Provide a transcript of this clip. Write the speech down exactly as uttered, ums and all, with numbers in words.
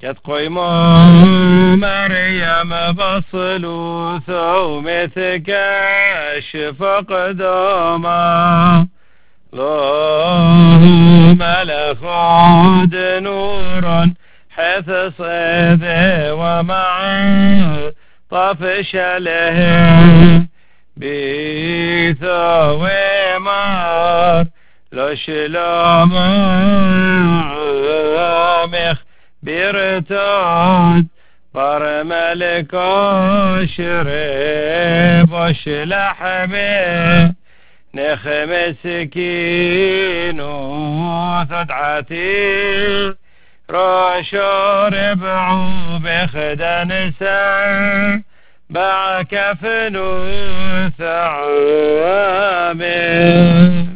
قد قيموا مريم بصلو ثومتك الشفق دوما اللهم لخود نور حيث صيده ومعه طفش له بيثو ومار لو شلوم مخ بيرتاد بار ملك شرب وش لحمه نخم سكين وثدعتي راشور بعو بخدن سا بعكفن وثعامه